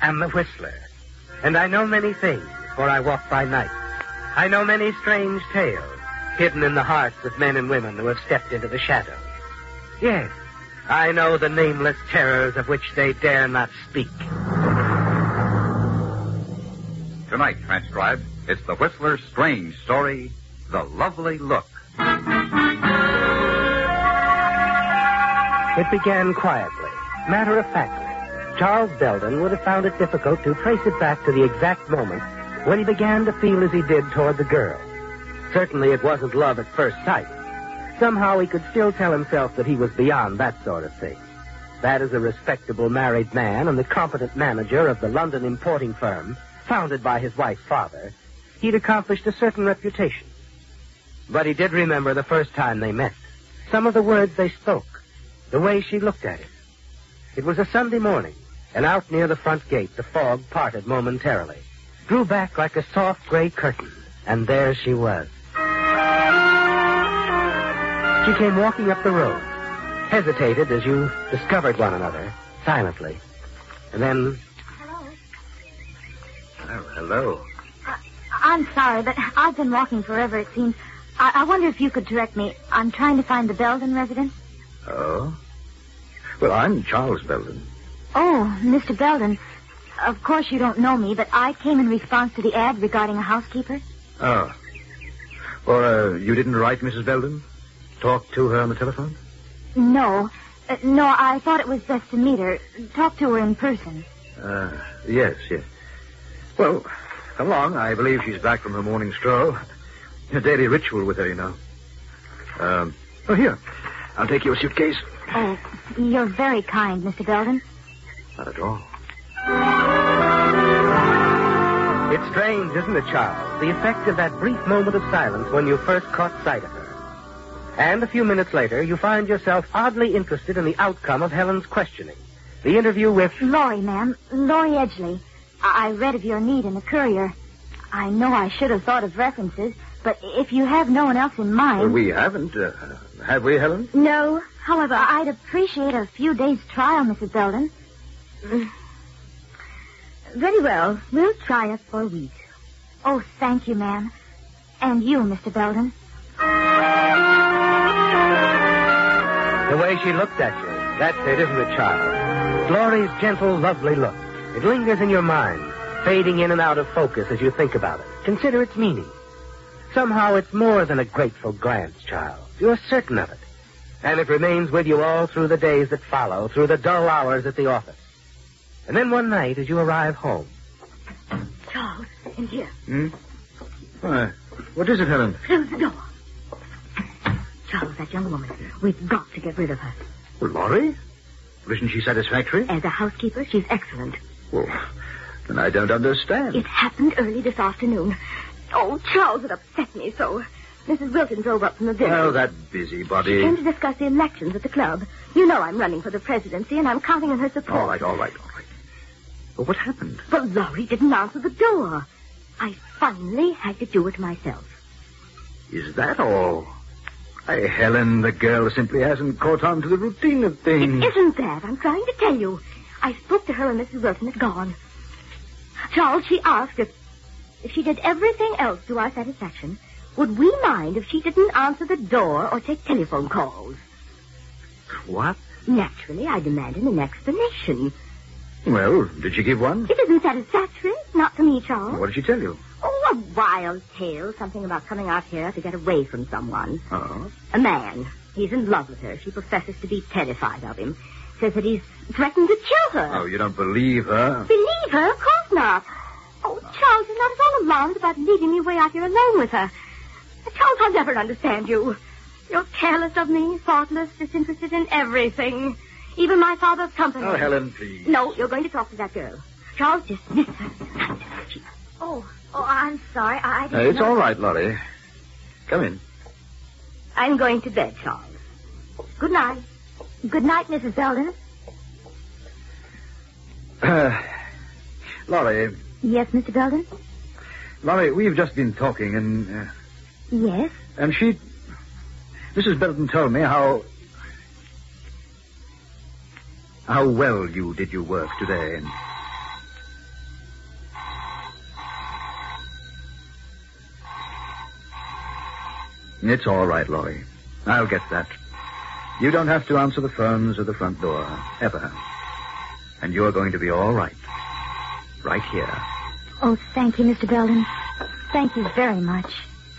am the Whistler, and I know many things, for I walk by night. I know many strange tales hidden in the hearts of men and women who have stepped into the shadows. Yes, I know the nameless terrors of which they dare not speak. Tonight, transcribed, it's the Whistler's strange story, The Lovely Look. It began quietly, matter-of-factly. Charles Belden would have found it difficult to trace it back to the exact moment when he began to feel as he did toward the girl. Certainly it wasn't love at first sight. Somehow he could still tell himself that he was beyond that sort of thing. That as a respectable married man and the competent manager of the London importing firm, founded by his wife's father, he'd accomplished a certain reputation. But he did remember the first time they met, some of the words they spoke, the way she looked at him. It was a Sunday morning, and out near the front gate the fog parted momentarily, drew back like a soft gray curtain, and there she was. She came walking up the road, hesitated as you discovered one another, silently, and then... Hello. I'm sorry, but I've been walking forever, it seems. I wonder if you could direct me. I'm trying to find the Belden residence. Oh? Well, I'm Charles Belden. Oh, Mr. Belden. Of course you don't know me, but I came in response to the ad regarding a housekeeper. Oh. Well, you didn't write Mrs. Belden? Talk to her on the telephone? No. No, I thought it was best to meet her. Talk to her in person. Yes. Well, come along. I believe she's back from her morning stroll. A daily ritual with her, you know. Here. I'll take your suitcase. Oh, you're very kind, Mr. Belden. Not at all. It's strange, isn't it, Charles? The effect of that brief moment of silence when you first caught sight of her. And a few minutes later, you find yourself oddly interested in the outcome of Helen's questioning. The interview with... Laurie, ma'am. Laurie Edgley. I read of your need in the Courier. I know I should have thought of references, but if you have no one else in mind... Well, we haven't. Have we, Helen? No. However, I'd appreciate a few days' trial, Mrs. Belden. Very well. We'll try it for a week. Oh, thank you, ma'am. And you, Mr. Belden. The way she looked at you, that's it, isn't it, Charles? Laurie's gentle, lovely look. It lingers in your mind, fading in and out of focus as you think about it. Consider its meaning. Somehow it's more than a grateful glance, Charles. You're certain of it. And it remains with you all through the days that follow, through the dull hours at the office. And then one night, as you arrive home... Charles, in here. What is it, Helen? Close the door. Charles, that young woman. We've got to get rid of her. Well, Laurie? Isn't she satisfactory? As a housekeeper, she's excellent. Well, then I don't understand. It happened early this afternoon. Oh, Charles, it upset me so. Mrs. Wilton drove up from the village. Oh, that busybody. She came to discuss the elections at the club. You know I'm running for the presidency, and I'm counting on her support. All right. Well, what happened? Well, Laurie didn't answer the door. I finally had to do it myself. Is that all? Hey, Helen, the girl simply hasn't caught on to the routine of things. It isn't that. I'm trying to tell you. I spoke to her and Mrs. Wilton had gone. Charles, she asked if she did everything else to our satisfaction, would we mind if she didn't answer the door or take telephone calls? What? Naturally, I demanded an explanation. Well, did she give one? It isn't satisfactory. Not to me, Charles. What did she tell you? Oh, a wild tale. Something about coming out here to get away from someone. Oh? A man. He's in love with her. She professes to be terrified of him. Says that he's threatened to kill her. Oh, you don't believe her? Believe her? Of course not. Oh, Charles, you're not at all alarmed about leaving me way out here alone with her. Charles, I'll never understand you. You're careless of me, thoughtless, disinterested in everything. Even my father's company. Oh, Helen, please. No, you're going to talk to that girl. Charles, dismiss her. Oh, I'm sorry. I didn't It's know. all right, Laurie. Come in. I'm going to bed, Charles. Good night. Good night, Mrs. Belden. Laurie. Yes, Mr. Belden? Laurie, we've just been talking and... Yes? And Mrs. Belden told me how well you did your work today. And It's all right, Laurie. I'll get that. You don't have to answer the phones or the front door, ever. And you're going to be all right. Right here. Oh, thank you, Mr. Belden. Thank you very much.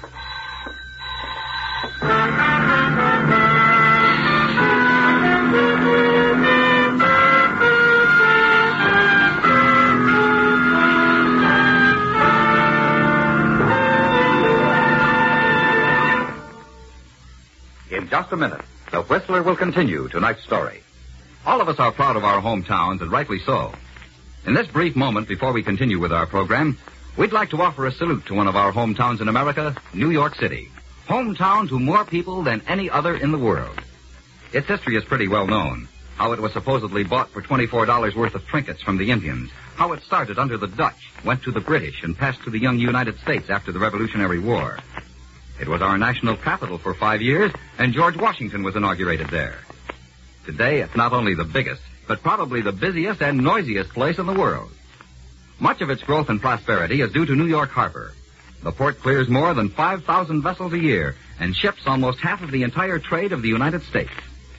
In just a minute, The Whistler will continue tonight's story. All of us are proud of our hometowns, and rightly so. In this brief moment before we continue with our program, we'd like to offer a salute to one of our hometowns in America, New York City. Hometown to more people than any other in the world. Its history is pretty well known. How it was supposedly bought for $24 worth of trinkets from the Indians. How it started under the Dutch, went to the British, and passed to the young United States after the Revolutionary War. It was our national capital for 5 years, and George Washington was inaugurated there. Today, it's not only the biggest, but probably the busiest and noisiest place in the world. Much of its growth and prosperity is due to New York Harbor. The port clears more than 5,000 vessels a year and ships almost half of the entire trade of the United States.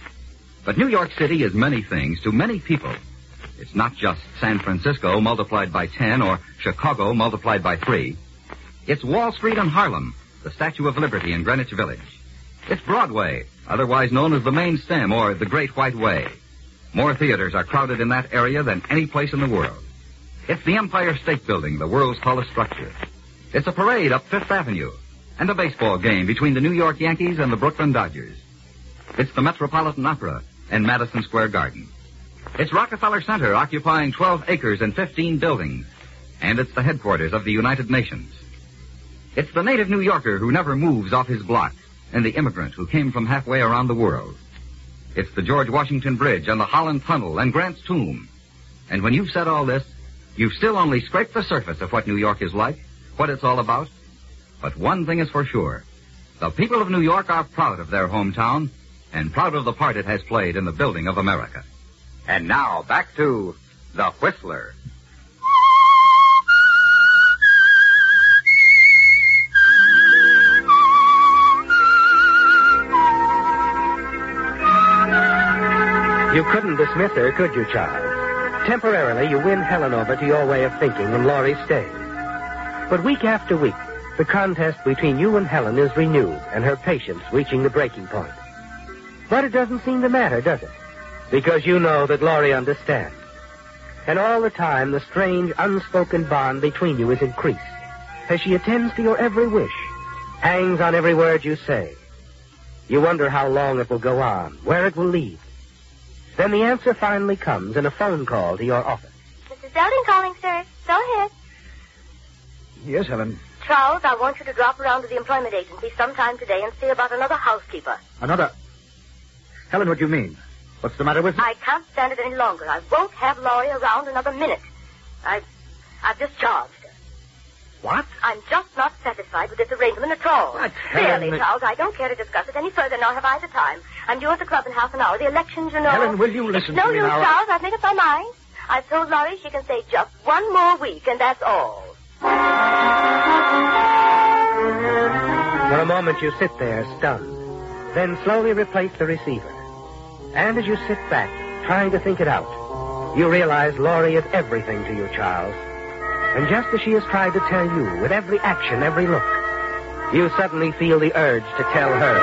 But New York City is many things to many people. It's not just San Francisco multiplied by 10 or Chicago multiplied by 3. It's Wall Street and Harlem, the Statue of Liberty in Greenwich Village. It's Broadway, otherwise known as the Main Stem or the Great White Way. More theaters are crowded in that area than any place in the world. It's the Empire State Building, the world's tallest structure. It's a parade up Fifth Avenue and a baseball game between the New York Yankees and the Brooklyn Dodgers. It's the Metropolitan Opera and Madison Square Garden. It's Rockefeller Center, occupying 12 acres and 15 buildings. And it's the headquarters of the United Nations. It's the native New Yorker who never moves off his block, and the immigrant who came from halfway around the world. It's the George Washington Bridge and the Holland Tunnel and Grant's Tomb. And when you've said all this, you've still only scraped the surface of what New York is like, what it's all about. But one thing is for sure. The people of New York are proud of their hometown and proud of the part it has played in the building of America. And now, back to The Whistler. You couldn't dismiss her, could you, Charles? Temporarily, you win Helen over to your way of thinking, and Laurie stays. But week after week, the contest between you and Helen is renewed, and her patience reaching the breaking point. But it doesn't seem to matter, does it? Because you know that Laurie understands. And all the time, the strange, unspoken bond between you is increased, as she attends to your every wish, hangs on every word you say. You wonder how long it will go on, where it will lead. Then the answer finally comes in a phone call to your office. Mrs. Belden calling, sir. Go ahead. Yes, Helen. Charles, I want you to drop around to the employment agency sometime today and see about another housekeeper. Another? Helen, what do you mean? What's the matter with me? I can't stand it any longer. I won't have Laurie around another minute. I've discharged her. What? I'm just not satisfied with this arrangement at all. But, Helen, Really, Charles, I don't care to discuss it any further, nor have I the time. I'm due at the club in half an hour. The elections, you know. Helen, will you listen to me no use, now? Charles. I've made up my mind. I've told Laurie she can stay just one more week, and that's all. For a moment, you sit there, stunned. Then slowly replace the receiver. And as you sit back, trying to think it out, you realize Laurie is everything to you, Charles. And just as she has tried to tell you, with every action, every look, you suddenly feel the urge to tell her.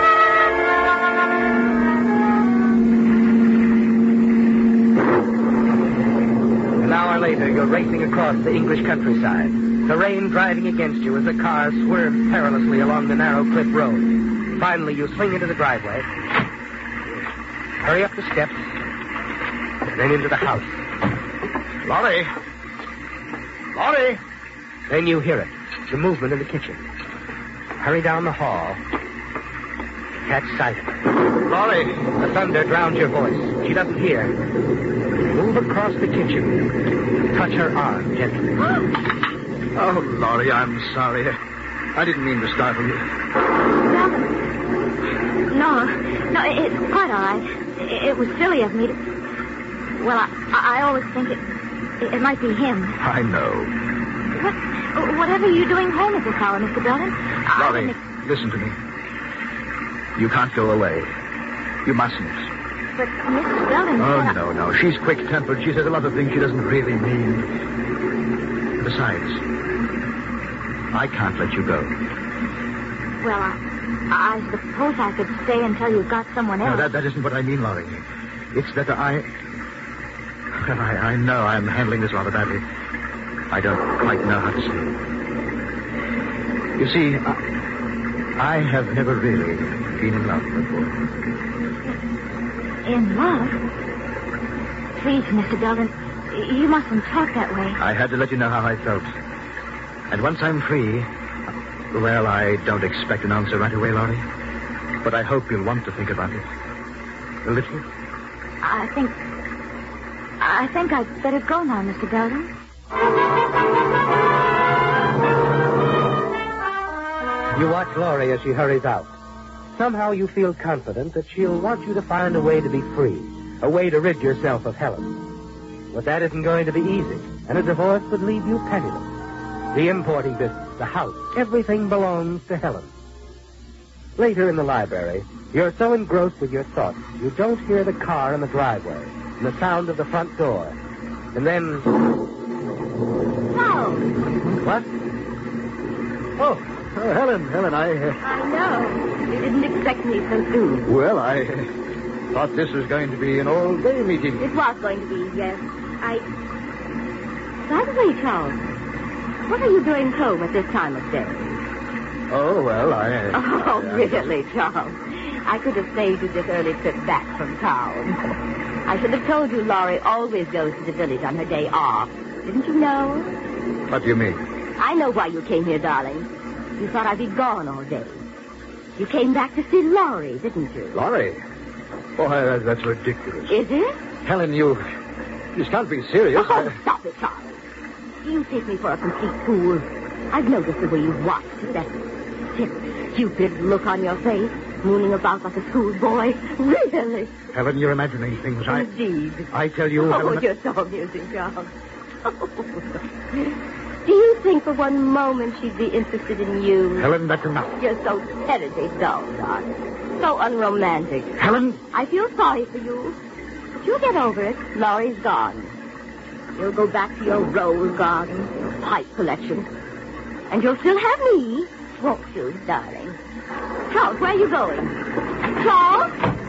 An hour later, you're racing across the English countryside, the rain driving against you as the car swerves perilously along the narrow cliff road. Finally, you swing into the driveway, hurry up the steps, and then into the house. Laurie! Laurie! Then you hear it, the movement in the kitchen. Hurry down the hall, catch sight of her. Laurie! The thunder drowns your voice. She doesn't hear. Move across the kitchen. Touch her arm gently. Oh, Laurie, I'm sorry. I didn't mean to startle you. No, it's quite all right. It was silly of me to... Well, I always think it might be him. I know. Whatever are you doing home at this hour, Mr. Belden? Laurie, listen to me. You can't go away. You mustn't. But Mr. Belden... Oh, no. She's quick-tempered. She says a lot of things she doesn't really mean. Besides, I can't let you go. Well, I suppose I could stay until you got someone else. No, that isn't what I mean, Laurie. It's that I know I'm handling this rather badly. I don't quite know how to say it. You see, I have never really been in love before. In love? Please, Mr. Belden, you mustn't talk that way. I had to let you know how I felt. And once I'm free, well, I don't expect an answer right away, Laurie. But I hope you'll want to think about it. A little. I think I'd better go now, Mr. Belden. You watch Laurie as she hurries out. Somehow you feel confident that she'll want you to find a way to be free, a way to rid yourself of Helen. But that isn't going to be easy, and a divorce would leave you penniless. The importing business, the house, everything belongs to Helen. Later in the library, you're so engrossed with your thoughts, you don't hear the car in the driveway and the sound of the front door. And then... No. What? Oh, Helen, I know. You didn't expect me so soon. Well, I thought this was going to be an all-day meeting. It was going to be, yes. By the way, Charles, what are you doing home at this time of day? Oh, well, Oh, really, Charles? I could have saved you this early trip back from town. I should have told you Laurie always goes to the village on her day off. Didn't you know? What do you mean? I know why you came here, darling. You thought I'd be gone all day. You came back to see Laurie, didn't you? Laurie? Oh, that's ridiculous. Is it? Helen, you can't be serious. Oh, stop it, Charles. You take me for a complete fool. I've noticed the way you watched that stupid look on your face, mooning about like a schoolboy. Really? Helen, you're imagining things. Indeed. I tell you, Oh, Helen... you're so amusing, Charles. Do you think for one moment she'd be interested in you? Helen, that's enough. You're so terribly dull, darling. So unromantic. Helen! I feel sorry for you. But you'll get over it. Laurie's gone. You'll go back to your rose garden, your pipe collection. And you'll still have me, won't you, darling? Charles, where are you going? Charles?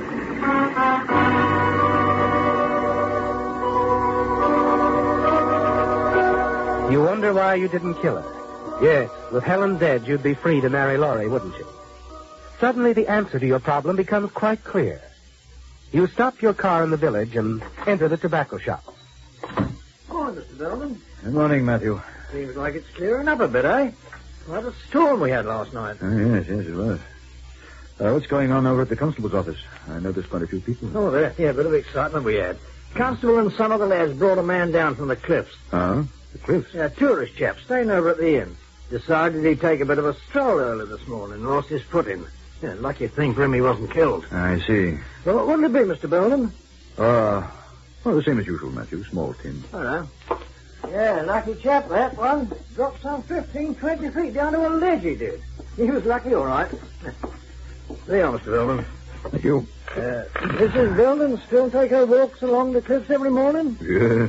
You wonder why you didn't kill her. Yes, with Helen dead, you'd be free to marry Laurie, wouldn't you? Suddenly, the answer to your problem becomes quite clear. You stop your car in the village and enter the tobacco shop. Morning, Mr. Belden. Good morning, Matthew. Seems like it's clearing up a bit, eh? What a storm we had last night. Yes, it was. What's going on over at the constable's office? I noticed quite a few people. Oh, there. Yeah, a bit of excitement we had. Constable and some other lads brought a man down from the cliffs. Oh? The cliffs? Yeah, a tourist chap staying over at the inn. Decided he'd take a bit of a stroll early this morning and lost his footing. Yeah, lucky thing for him he wasn't killed. I see. Well, what would it be, Mr. Belden? Well, the same as usual, Matthew. Small tin. I know. Yeah, lucky chap, that one. Dropped some 15, 20 feet down to a ledge, he did. He was lucky, all right. There you are, Mr. Belden. Thank you. Mrs. Belden still take her walks along the cliffs every morning? Yes.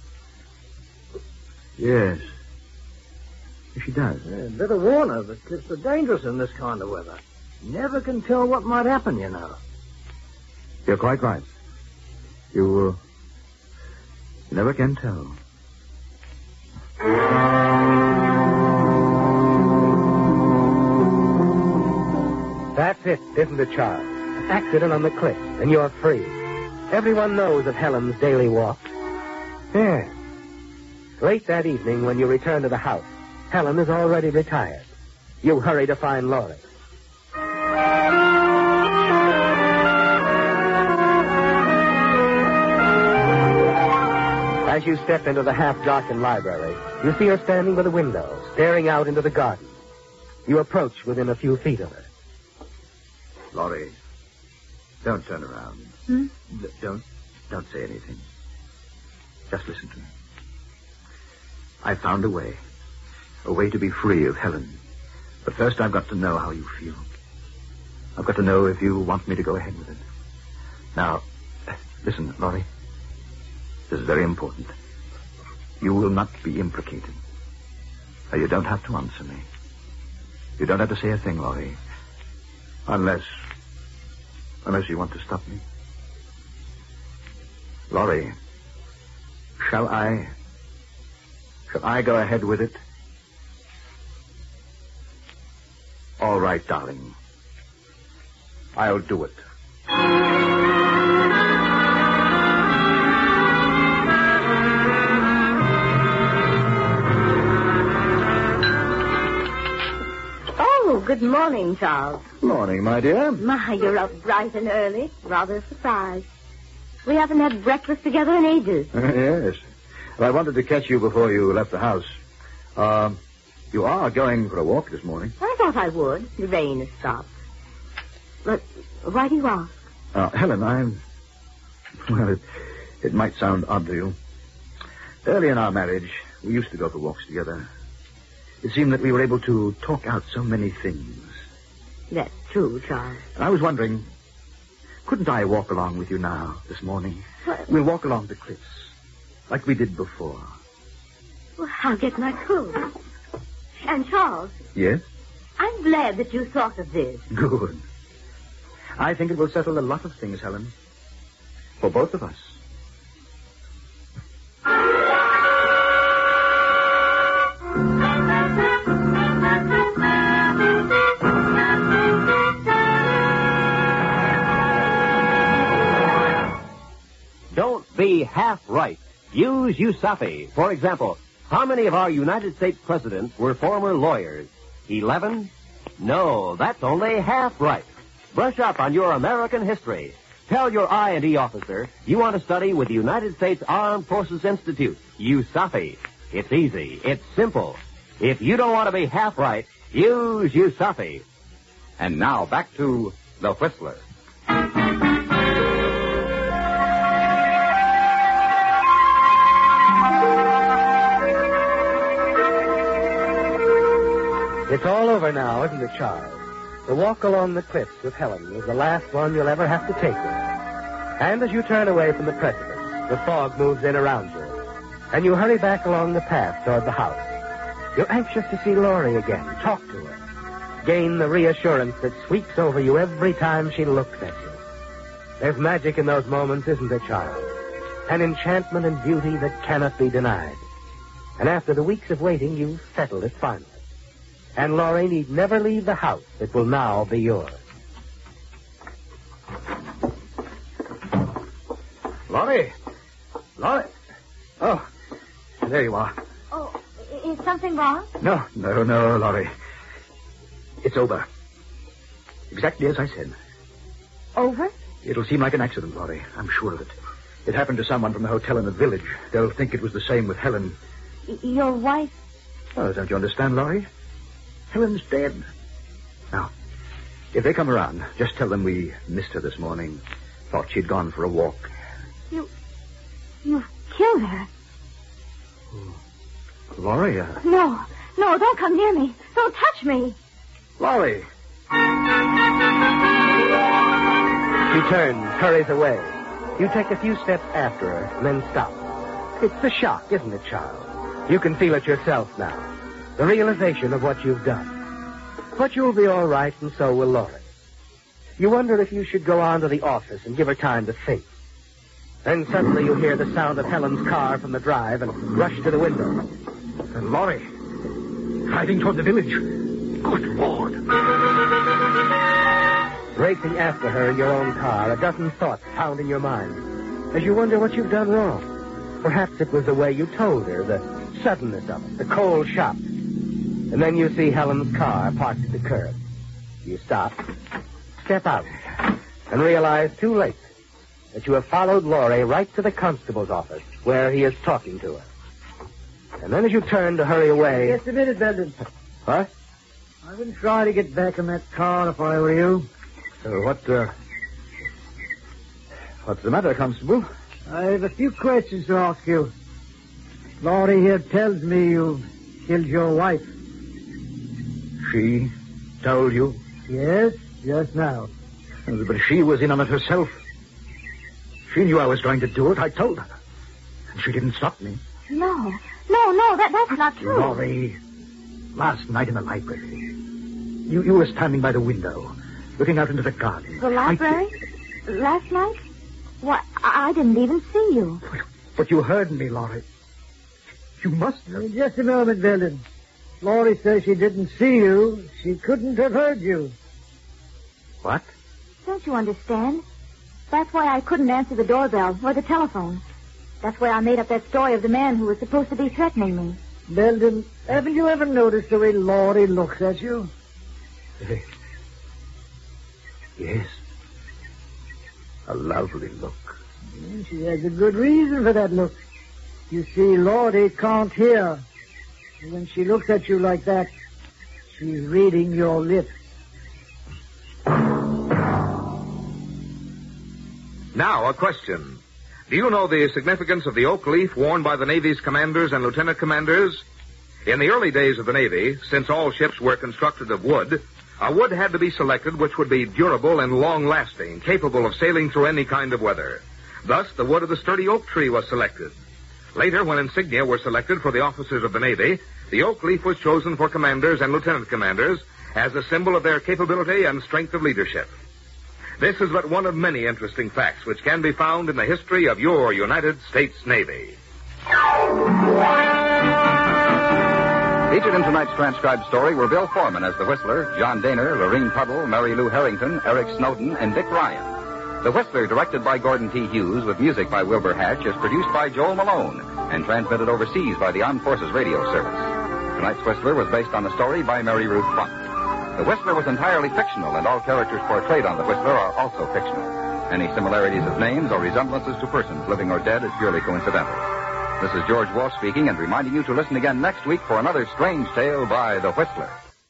Yes. She does. Yeah, better warn her. The cliffs are dangerous in this kind of weather. Never can tell what might happen, you know. You're quite right. You never can tell. That's it, isn't it, Charles? Accident on the cliff, and you're free. Everyone knows of Helen's daily walk. Yeah. Late that evening, when you return to the house, Helen is already retired. You hurry to find Laurie. As you step into the half-darkened library, you see her standing by the window, staring out into the garden. You approach within a few feet of her. Laurie, don't turn around. Don't say anything. Just listen to me. I found a way to be free of Helen. But first I've got to know how you feel. I've got to know if you want me to go ahead with it. Now, listen, Laurie. This is very important. You will not be implicated. You don't have to answer me. You don't have to say a thing, Laurie. Unless you want to stop me. Laurie, shall I go ahead with it? All right, darling. I'll do it. Oh, good morning, Charles. Morning, my dear. My, you're up bright and early. Rather surprised. We haven't had breakfast together in ages. Yes. Well, I wanted to catch you before you left the house. You are going for a walk this morning. I thought I would. The rain has stopped. But why do you ask? Helen, Well, it might sound odd to you. Early in our marriage, we used to go for walks together. It seemed that we were able to talk out so many things. That's true, Charles. And I was wondering, couldn't I walk along with you now, this morning? What? We'll walk along the cliffs, like we did before. Well, I'll get my coat. And, Charles, Yes? I'm glad that you thought of this. Good. I think it will settle a lot of things, Helen. For both of us. Don't be half right. Use USAFI. For example, how many of our United States presidents were former lawyers? 11? No, that's only half right. Brush up on your American history. Tell your I&E officer you want to study with the United States Armed Forces Institute, USAFI. It's easy. It's simple. If you don't want to be half right, use USAFI. And now back to The Whistler. It's all over now, isn't it, Charles? The walk along the cliffs with Helen is the last one you'll ever have to take with her. And as you turn away from the president, the fog moves in around you. And you hurry back along the path toward the house. You're anxious to see Laurie again, talk to her, gain the reassurance that sweeps over you every time she looks at you. There's magic in those moments, isn't there, Charles? An enchantment and beauty that cannot be denied. And after the weeks of waiting, you've settled it finally. And Laurie need never leave the house that will now be yours. Laurie! Laurie! Oh, there you are. Oh, is something wrong? No, Laurie. It's over. Exactly as I said. Over? It'll seem like an accident, Laurie. I'm sure of it. It happened to someone from the hotel in the village. They'll think it was the same with Helen. Your wife? Oh, don't you understand, Laurie? Helen's dead. Now, if they come around, just tell them we missed her this morning. Thought she'd gone for a walk. You've killed her. Laurie, No, don't come near me. Don't touch me. Laurie! She turns, hurries away. You take a few steps after her, and then stop. It's the shock, isn't it, Charles? You can feel it yourself now. The realization of what you've done. But you'll be all right, and so will Laurie. You wonder if you should go on to the office and give her time to think. Then suddenly you hear the sound of Helen's car from the drive and rush to the window. And Laurie, driving toward the village. Good Lord. Racing after her in your own car, a dozen thoughts pound in your mind as you wonder what you've done wrong. Perhaps it was the way you told her, the suddenness of it, the cold shock. And then you see Helen's car parked at the curb. You stop, step out, and realize too late that you have followed Laurie right to the constable's office where he is talking to her. And then as you turn to hurry away... Just a minute, Belden. What? I wouldn't try to get back in that car if I were you. What's the matter, Constable? I have a few questions to ask you. Laurie here tells me you killed your wife. She told you? Yes, Just now. But she was in on it herself. She knew I was going to do it. I told her. And she didn't stop me. No, that's not true. Laurie, last night in the library, you were standing by the window, looking out into the garden. The library? Last night? Why, I didn't even see you. But you heard me, Laurie. You must have. Just a moment, Belden. Laurie says she didn't see you. She couldn't have heard you. What? Don't you understand? That's why I couldn't answer the doorbell or the telephone. That's why I made up that story of the man who was supposed to be threatening me. Belden, haven't you ever noticed the way Laurie looks at you? Yes. A lovely look. She has a good reason for that look. You see, Laurie can't hear. And when she looks at you like that, she's reading your lips. Now, a question. Do you know the significance of the oak leaf worn by the Navy's commanders and lieutenant commanders? In the early days of the Navy, since all ships were constructed of wood, a wood had to be selected which would be durable and long-lasting, capable of sailing through any kind of weather. Thus, the wood of the sturdy oak tree was selected. Later, when insignia were selected for the officers of the Navy, the oak leaf was chosen for commanders and lieutenant commanders as a symbol of their capability and strength of leadership. This is but one of many interesting facts which can be found in the history of your United States Navy. Featured in tonight's transcribed story were Bill Foreman as the Whistler, John Daner, Lorene Tuttle, Mary Lou Harrington, Eric Snowden, and Dick Ryan. The Whistler, directed by Gordon T. Hughes with music by Wilbur Hatch, is produced by Joel Malone and transmitted overseas by the Armed Forces Radio Service. Tonight's Whistler was based on a story by Mary Ruth Funk. The Whistler was entirely fictional, and all characters portrayed on the Whistler are also fictional. Any similarities of names or resemblances to persons, living or dead, is purely coincidental. This is George Walsh speaking and reminding you to listen again next week for another strange tale by the Whistler.